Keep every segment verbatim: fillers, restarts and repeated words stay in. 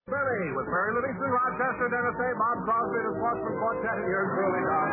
Billy with Mary Livingston, Rochester, Dennis A., Bob Crosby, and the Sportsman Quartet, and yours truly, Don.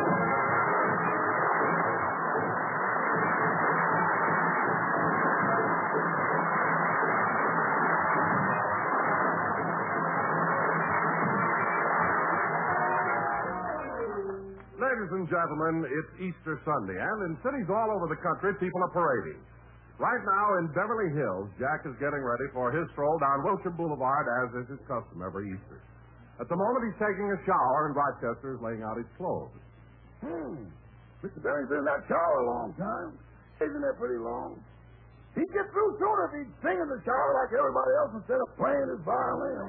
Ladies and gentlemen, it's Easter Sunday, and in cities all over the country, people are parading. Right now in Beverly Hills, Jack is getting ready for his stroll down Wilshire Boulevard, as is his custom every Easter. At the moment, he's taking a shower, and Rochester is laying out his clothes. Hmm. Mister Benny's been in that shower a long time. Isn't it pretty long? He'd get through sooner if he'd sing in the shower like everybody else instead of playing his violin.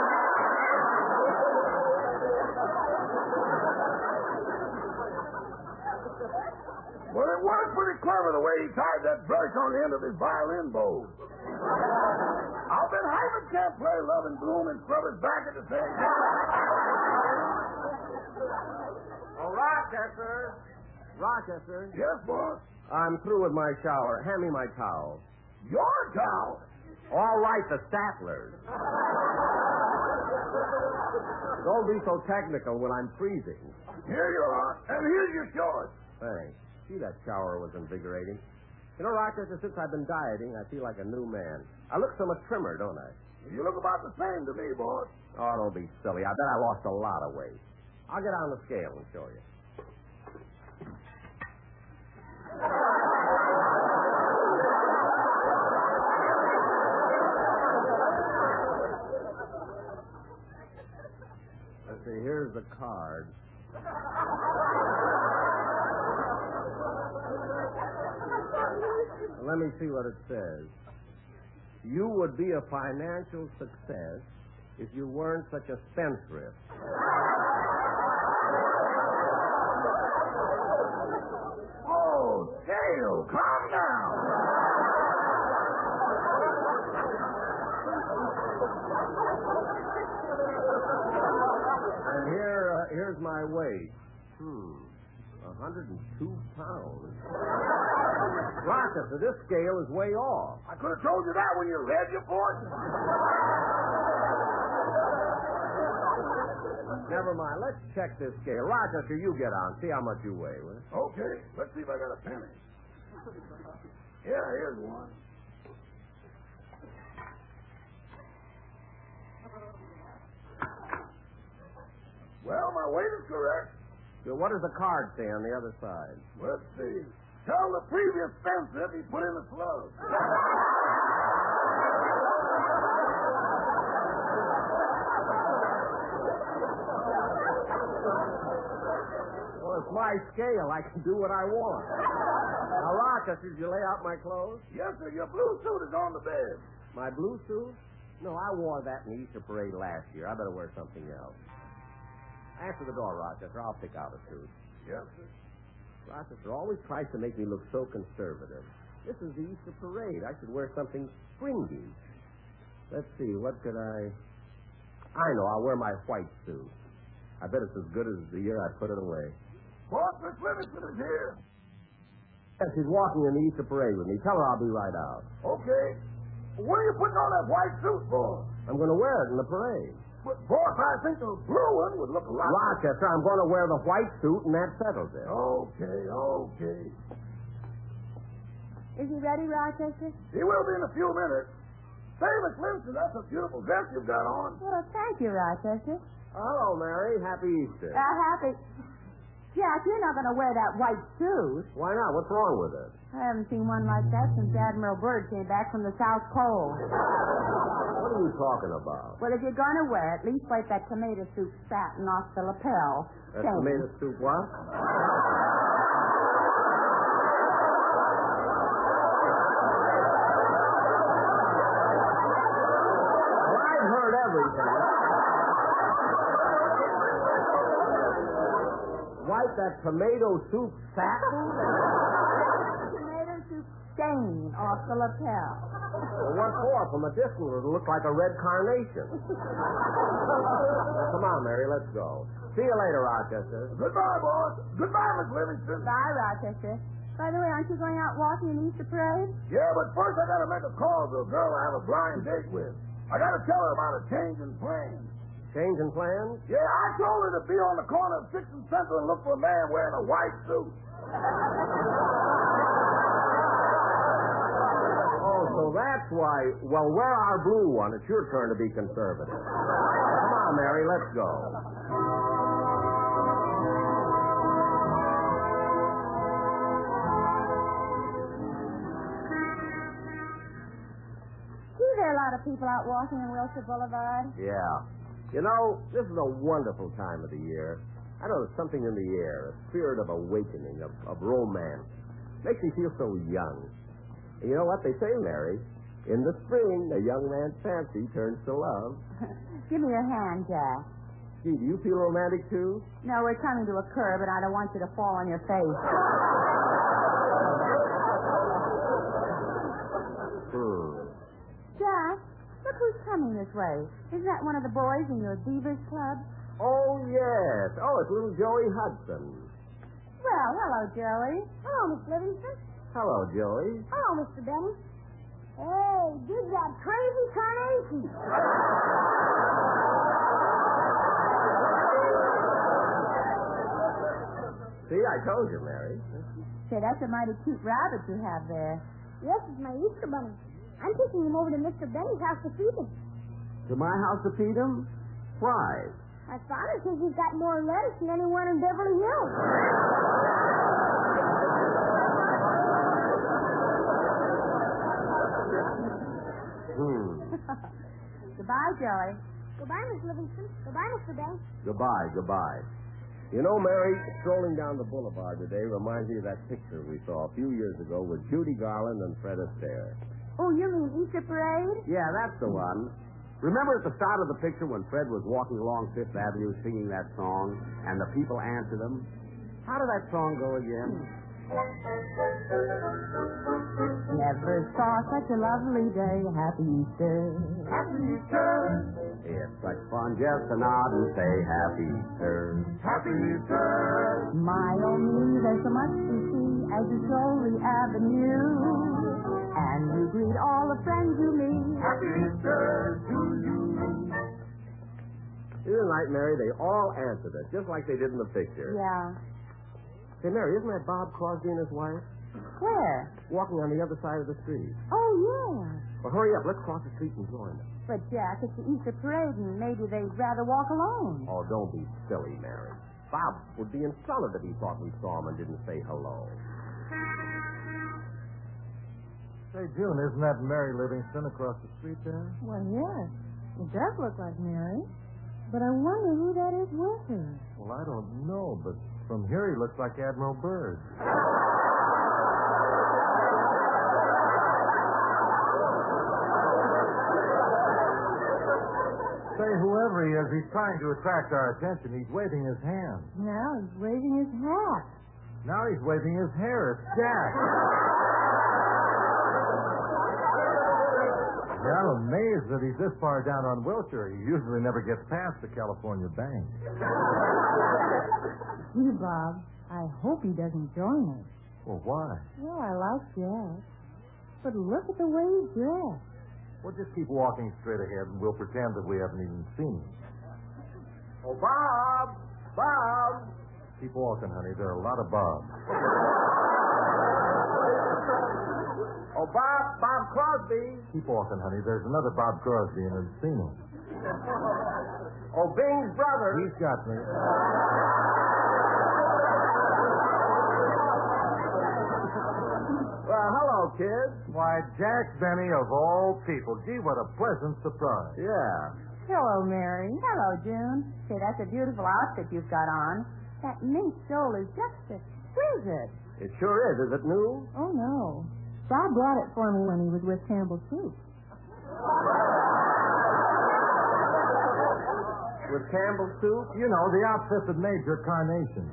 Well, it was pretty clever the way he tied that brush on the end of his violin bow. I'll bet Hyman can't play Love and Bloom and scrub his back at the same time. Oh, Rochester. Rochester. Yes, boss? I'm through with my shower. Hand me my towel. Your towel? All right, the Statler's. Don't be so technical when I'm freezing. Here you are. And here's your shorts. Thanks. Gee, that shower was invigorating. You know, Rochester, since I've been dieting, I feel like a new man. I look so much trimmer, don't I? You look about the same to me, boss. Oh, don't be silly. I bet I lost a lot of weight. I'll get on the scale and show you. Let's see, here's the card. Let me see what it says. You would be a financial success if you weren't such a spendthrift. Oh, Dale, calm down. And here, uh, here's my weight. Hmm, one hundred two pounds. Rochester, this scale is way off. I could have told you that when you read your fortune. Never mind. Let's check this scale. Rochester, you get on. See how much you weigh, will you? Okay, let's see if I got a penny. Yeah, here's one. Well, my weight is correct. So what does the card say on the other side? Let's see. Tell the previous spendthrift he put in a slug. Well, it's my scale. I can do what I want. Now, Rochester, did you lay out my clothes? Yes, sir. Your blue suit is on the bed. My blue suit? No, I wore that in the Easter parade last year. I better wear something else. Answer the door, Rochester. I'll pick out a suit. Yes, sir. Rochester always tries to make me look so conservative. This is the Easter parade. I should wear something springy. Let's see, what could I... I know, I'll wear my white suit. I bet it's as good as the year I put it away. Boss, Miss Livingston is here. Yes, she's walking in the Easter parade with me. Tell her I'll be right out. Okay. What are you putting on that white suit for? I'm going to wear it in the parade. But, boss, I think the blue one would look a lot... Rochester, I'm going to wear the white suit, and that settles it. Okay, okay. Is he ready, Rochester? He will be in a few minutes. Say, Miss Livingston, that's a beautiful dress you've got on. Well, thank you, Rochester. Hello, Mary. Happy Easter. Uh, happy... Jack, you're not going to wear that white suit. Why not? What's wrong with it? I haven't seen one like that since Admiral Byrd came back from the South Pole. What are you talking about? Well, if you're going to wear it, at least wipe that tomato soup satin off the lapel. That Same. tomato soup what? Well, I've heard everything. Wipe that tomato soup satin? Tomato soup stain off the lapel. Well, what for? From a distance, it looked like a red carnation. Now, come on, Mary, let's go. See you later, Rochester. Goodbye, boss. Goodbye, Miss Livingston. Bye, Rochester. By the way, aren't you going out walking in Easter parade? Yeah, but first I gotta make a call to a girl I have a blind date with. I gotta tell her about a change in plans. Change in plans? Yeah, I told her to be on the corner of Sixth and Central and look for a man wearing a white suit. Oh, so that's why. Well, wear our blue one. It's your turn to be conservative. Come on, Mary, let's go. See, there are a lot of people out walking on Wilshire Boulevard. Yeah. You know, this is a wonderful time of the year. I know there's something in the air, a spirit of awakening, of, of romance. Makes me feel so young. And you know what they say, Mary? In the spring, a young man's fancy turns to love. Give me your hand, Jack. Gee, do you feel romantic, too? No, we're coming to a curb, and I don't want you to fall on your face. Hmm. Jack, look who's coming this way. Isn't that one of the boys in your Beavers Club? Oh, yes. Oh, it's little Joey Hudson. Well, hello, Joey. Hello, Miss Livingston. Hello, Joey. Hello, Mister Benny. Hey, dig that crazy carnation. See, I told you, Mary. Say, that's a mighty cute rabbit you have there. Yes, it's my Easter bunny. I'm taking him over to Mister Benny's house to feed him. To my house to feed him? Why? My father says he's got more lettuce than anyone in Beverly Hills. Hmm. Goodbye, Joey. Goodbye, Miss Livingston. Goodbye, Mister Benny. Goodbye, goodbye. You know, Mary, strolling down the boulevard today reminds me of that picture we saw a few years ago with Judy Garland and Fred Astaire. Oh, you mean Easter Parade? Yeah, that's the one. Remember at the start of the picture when Fred was walking along Fifth Avenue singing that song, and the people answered him? How did that song go again? Never saw such a lovely day. Happy Easter. Happy Easter. It's such fun just to nod and say Happy Easter. Happy Easter. My oh me, there's so much to see as you stroll the avenue. And you greet all the friends you meet. Happy Easter to you. Isn't it right, Mary? They all answered it, just like they did in the picture. Yeah. Say, Mary, isn't that Bob Crosby and his wife? Where? Walking on the other side of the street. Oh, yeah. Well, hurry up. Let's cross the street and join them. But, Jack, it's the Easter Parade, and maybe they'd rather walk alone. Oh, don't be silly, Mary. Bob would be insulted if he thought we saw him and didn't say hello. Say, June, isn't that Mary Livingston across the street there? Well, yes. It does look like Mary. But I wonder who that is with her. Well, I don't know, but from here he looks like Admiral Byrd. Say, whoever he is, he's trying to attract our attention. He's waving his hand. Now he's waving his hat. Now he's waving his hair. It's Jack. Yeah, I'm amazed that he's this far down on Wilshire. He usually never gets past the California Bank. Gee, Bob, I hope he doesn't join us. Well, why? Well, I like Jack. But look at the way he's dressed. We'll just keep walking straight ahead, and we'll pretend that we haven't even seen him. Oh, Bob! Bob! Keep walking, honey. There are a lot of Bobs. Oh, Bob! Bob Crosby! Keep walking, honey. There's another Bob Crosby, and I've seen him. Oh, Bing's brother! He's got me. Well, hello, kids. Why, Jack Benny, of all people. Gee, what a pleasant surprise. Yeah. Hello, Mary. Hello, June. Say, that's a beautiful outfit you've got on. That mink stole is just exquisite. It sure is. Is it new? Oh, no. Bob brought it for me when he was with Campbell Soup. With Campbell Soup? You know, the outfit that made your carnation.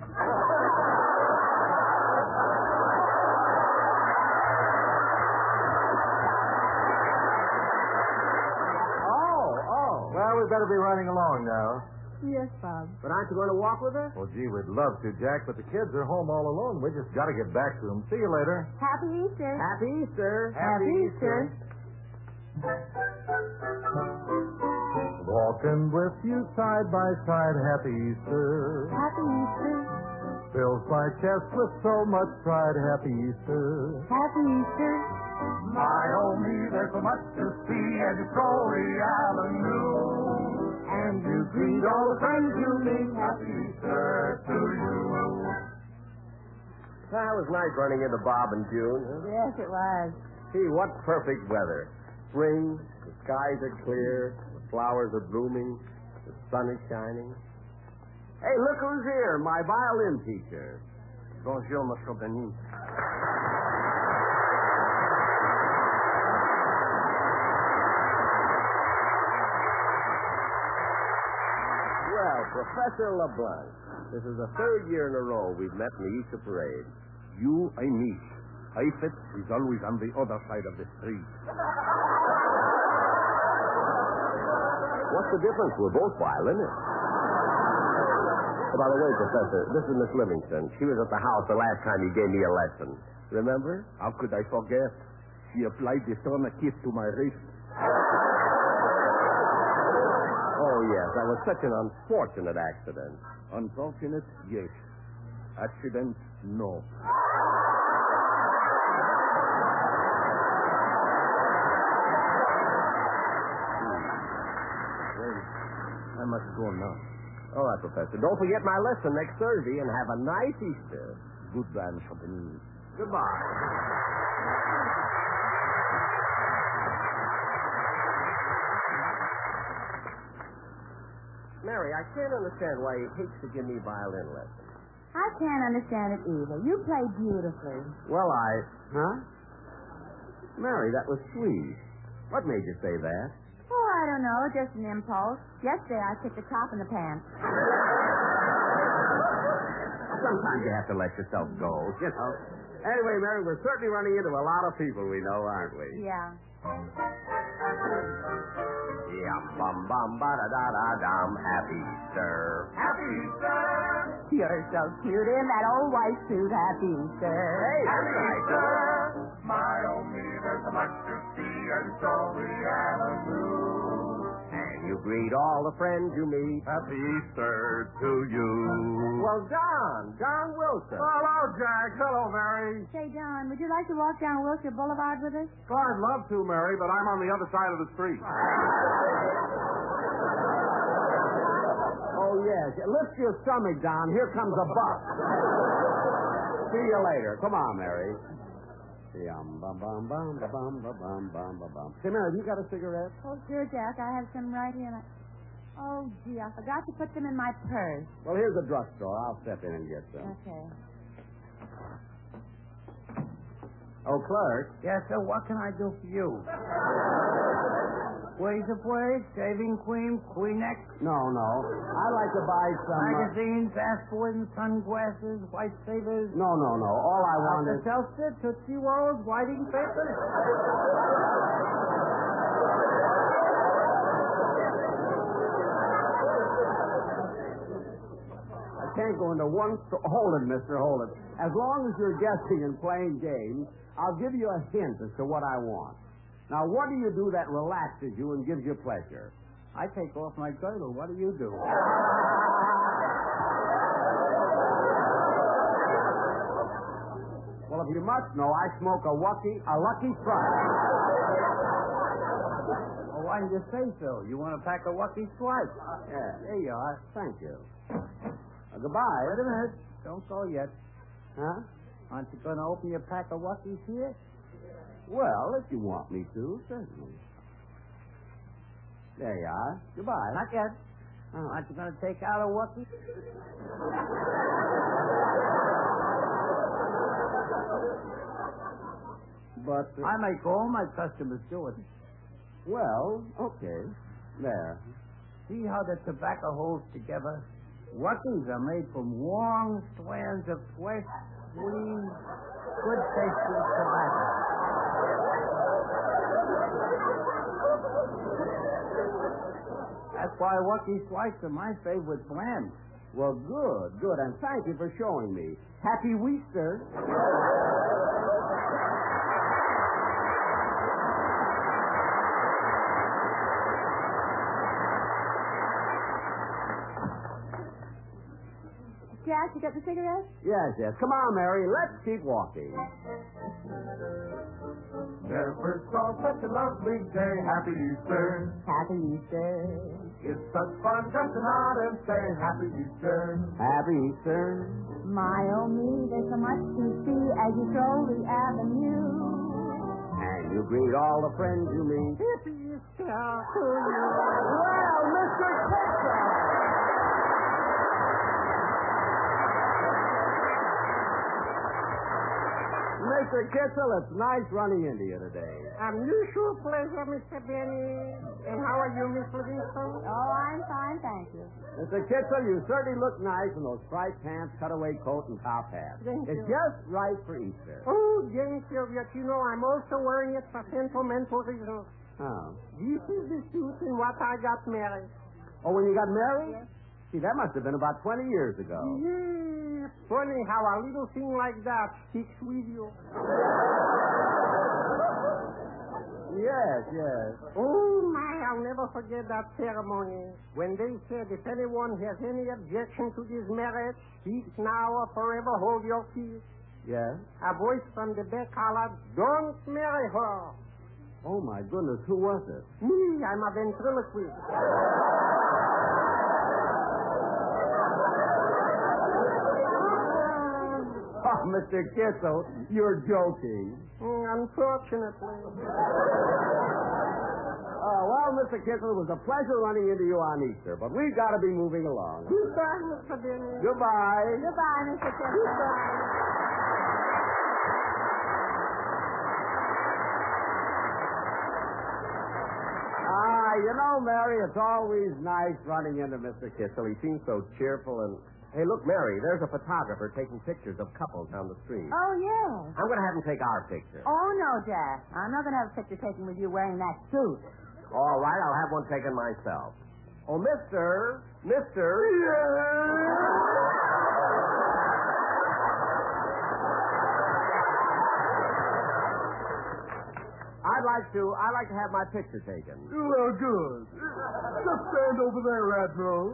Oh, oh. Well, we better be running along now. Yes, Bob. But aren't you going to walk with us? Well, gee, we'd love to, Jack, but the kids are home all alone. We just got to get back to them. See you later. Happy Easter. Happy Easter. Happy Easter. Walking with you side by side, happy Easter. Happy Easter. Fills my chest with so much pride, happy Easter. Happy Easter. My, oh me, there's so much to see as you stroll the avenue. And you greet all the friends you meet. Happy Easter to you. That was nice running into Bob in June. Yes, it was. Gee, what perfect weather. Spring, the skies are clear, the flowers are blooming, the sun is shining. Hey, look who's here, my violin teacher. Bonjour, Monsieur Benin. Well, Professor LeBlanc, this is the third year in a row we've met in the Easter parade. You, I meet. Heifetz is always on the other side of the street. What's the difference? We're both violinists. Oh, by the way, Professor, this is Miss Livingston. She was at the house the last time you gave me a lesson. Remember? How could I forget? She applied the tourniquet to my wrist. Oh, yes, that was such an unfortunate accident. Unfortunate? Yes. Accident? No. I must go now. All right, Professor. Don't forget my lesson next Thursday, and have a nice Easter. Goodbye, Mister Benin. Goodbye. Mary, I can't understand why he hates to give me violin lessons. I can't understand it either. You play beautifully. Well, I... Huh? Mary, that was sweet. What made you say that? Oh, I don't know. Just an impulse. Yesterday I kicked the top in the pants. Sometimes you have to let yourself go, you know. Anyway, Mary, we're certainly running into a lot of people we know, aren't we? Yeah. Yum, bum, bum, ba-da-da-da-dum. Happy Easter. Happy Easter. You're so cute in that old white suit. Happy Easter. Hey, Happy that's Easter. right. My, oh me, there's so much to see and stroll the avenue. And you greet all the friends you meet. Happy Easter to you. Well, John, John Wilson. Hello, Jack. Hello, Mary. Say, John, would you like to walk down Wilshire Boulevard with us? Oh, I'd love to, Mary, but I'm on the other side of the street. Oh, yes. Lift your stomach, Don. Here comes a bus. See you later. Come on, Mary. Yum, bum, bum, bum, ba, bum, ba, bum, bum, ba, bum. Say, Mary, have you got a cigarette? Oh, sure, Jack. I have some right here. Oh, gee, I forgot to put them in my purse. Well, here's the drugstore. I'll step in and get some. Okay. Oh, clerk. Yes, sir. What can I do for you? Razor blade, shaving cream, Kleenex, No, no. I'd like to buy some... Uh... magazines, aspirin, sunglasses, white savers. No, no, no. All I want is... Seltzer, Tootsie Rolls, writing paper. I can't go into one... Sto- hold it, mister, hold it. As long as you're guessing and playing games, I'll give you a hint as to what I want. Now, what do you do that relaxes you and gives you pleasure? I take off my girdle. What do you do? Well, if you must know, I smoke a lucky, a lucky strike. Well, why didn't you say so? You want to pack a Lucky Strike? Yeah. There you are. Thank you. Uh, goodbye. Wait a minute. Don't go yet. Huh? Aren't you going to open your pack of Luckies here? Well, if you want me to, certainly. There you are. Goodbye. Not yet. Oh. Aren't you going to take out a Lucky? But, uh, I make all my customers do it. well, okay. There. See how the tobacco holds together? Luckies are made from long strands of fresh, clean, good-tasting tobacco. That's why Lucky Strikes are my favorite brand. Well, good, good, and thank you for showing me. Happy Easter. Jack, you got the cigarette? Yes, yes. Come on, Mary. Let's keep walking. Never saw such a lovely day. Happy Easter. Happy Easter. It's such fun just to nod and say Happy Easter. Happy Easter. My, oh me, there's so much to see as you stroll the avenue. And you greet all the friends you meet. Happy Easter to you. Well, Mister Kitzel. Mister Kitzel, it's nice running into you today. Unusual pleasure, Mister Benny. And how are you, Miss Livingston? Oh, I'm fine, thank you. Mister Kitzel, you certainly look nice in those striped pants, cutaway coat, and top hat. Thank it's you. just right for Easter. Oh, thank you, but you know I'm also wearing it for sentimental reasons. Oh. This is the suit in what I got married. Oh, when you got married? Yes. See, that must have been about twenty years ago. Yeah, funny how a little thing like that sticks with you. Yes, yes. Oh, my, I'll never forget that ceremony. When they said if anyone has any objection to this marriage, speak now or forever hold your peace. Yes? A voice from the back hollered, don't marry her. Oh, my goodness, who was it? Me, I'm a ventriloquist. Oh, Mister Kitzel, you're joking. Mm, unfortunately. Oh, well, Mister Kitzel, it was a pleasure running into you on Easter, but we've got to be moving along. Goodbye, Mister Benny. Goodbye. Goodbye, Mister Kitzel. Ah, you know, Mary, it's always nice running into Mister Kitzel. He seems so cheerful and... Hey, look, Mary, there's a photographer taking pictures of couples on the street. Oh, yes. I'm going to have him take our picture. Oh, no, Jack. I'm not going to have a picture taken with you wearing that suit. All right, I'll have one taken myself. Oh, Mister, Mister. I'd like to, I'd like to have my picture taken. Well, good. Just stand over there, Admiral.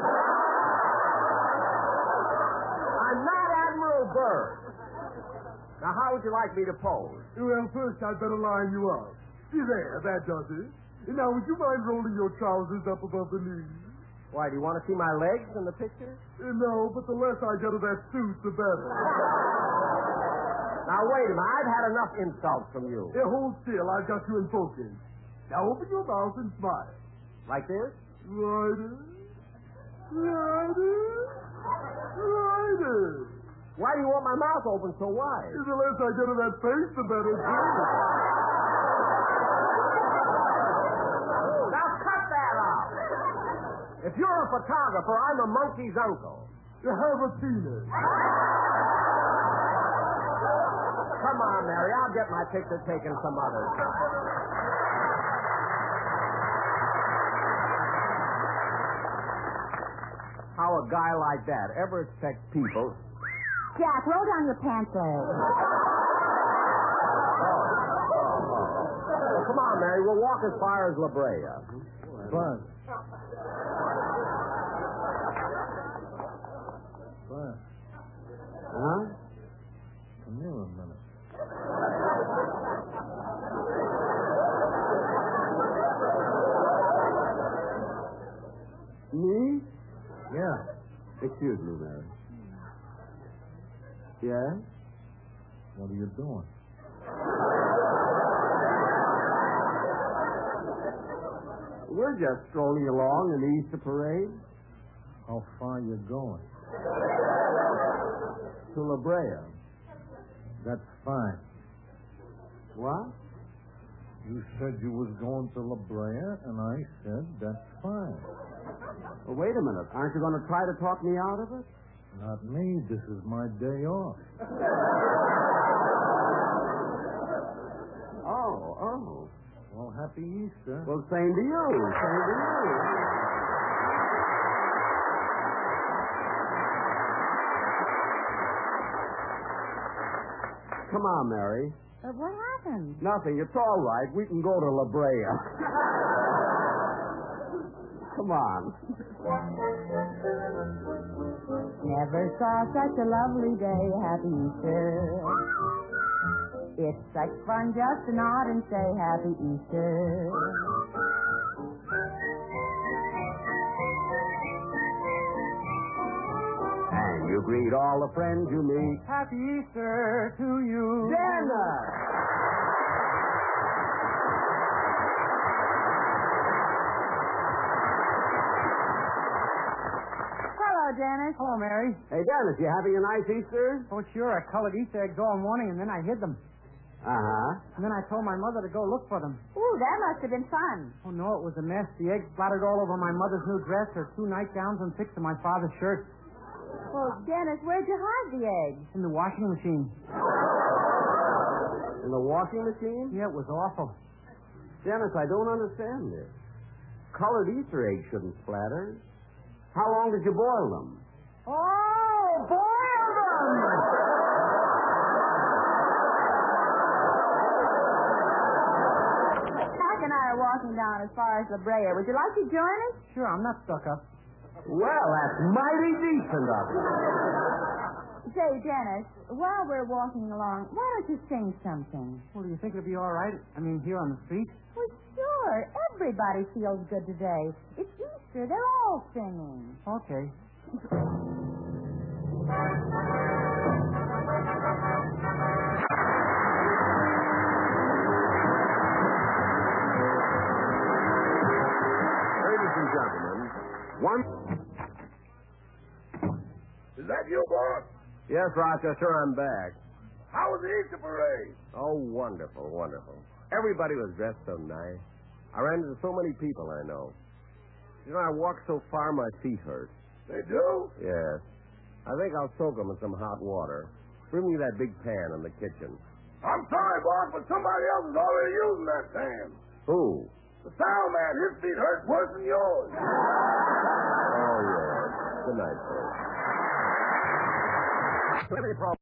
I'm not Admiral Byrd. Now, how would you like me to pose? Well, first I'd better line you up. See there, that does it. Now, would you mind rolling your trousers up above the knees? Why, do you want to see my legs in the picture? Uh, no, but the less I get of that suit, the better. Now, wait a minute. I've had enough insults from you. Here, hold still. I've got you in focus. Now, open your mouth and smile. Like this? Righty. Righty. Righty. Why do you want my mouth open so wide? The less I get of that face, the better. Now, cut that out. If you're a photographer, I'm a monkey's uncle. You have a penis. Come on, Mary. I'll get my picture taken some other time. How a guy like that ever expects people... Jack, roll down your pants leg. Oh. Oh, oh. Come on, Mary. We'll walk as far as La Brea. Buzz. Buzz. Huh? Come here a minute. Me? Yeah. Excuse me, Mary. Yeah? What are you doing? We're just strolling along in the Easter parade. How far you going? To La Brea. That's fine. What? You said you was going to La Brea, and I said that's fine. Well, wait a minute. Aren't you going to try to talk me out of it? Not me. This is my day off. Oh, oh. Well, happy Easter. Well, same to you. Same to you. Come on, Mary. Uh, what happened? Nothing. It's all right. We can go to La Brea. Come on. Never never saw such a lovely day. Happy Easter. It's such fun just to nod and say Happy Easter. And you greet all the friends you meet. Happy Easter to you. Dennis! Dennis. Hello, Mary. Hey, Dennis, you having a nice Easter? Oh, sure. I colored Easter eggs all morning, and then I hid them. Uh-huh. And then I told my mother to go look for them. Ooh, that must have been fun. Oh, no, it was a mess. The eggs splattered all over my mother's new dress, her two nightgowns, and six of my father's shirts. Well, Dennis, where'd you hide the eggs? In the washing machine. In the washing machine? Yeah, it was awful. Dennis, I don't understand this. Colored Easter eggs shouldn't splatter. How long did you boil them? Oh, boil them! Jack and I are walking down as far as La Brea. Would you like to join us? Sure, I'm not stuck up. Well, that's mighty decent of you. Say, Dennis, while we're walking along, why don't you sing something? Well, do you think it'll be all right? I mean, here on the street? Well, sure. Everybody feels good today. It's Easter. They're all singing. Okay. Ladies and gentlemen, one... Is that you, boss? Yes, Rochester, I'm back. How was the Easter parade? Oh, wonderful, wonderful. Everybody was dressed so nice. I ran into so many people I know. You know, I walked so far my feet hurt. They do? Yes. I think I'll soak them in some hot water. Bring me that big pan in the kitchen. I'm sorry, boss, but somebody else is already using that pan. Who? The sound man, his feet hurt worse than yours. Oh, yes. Good night, folks.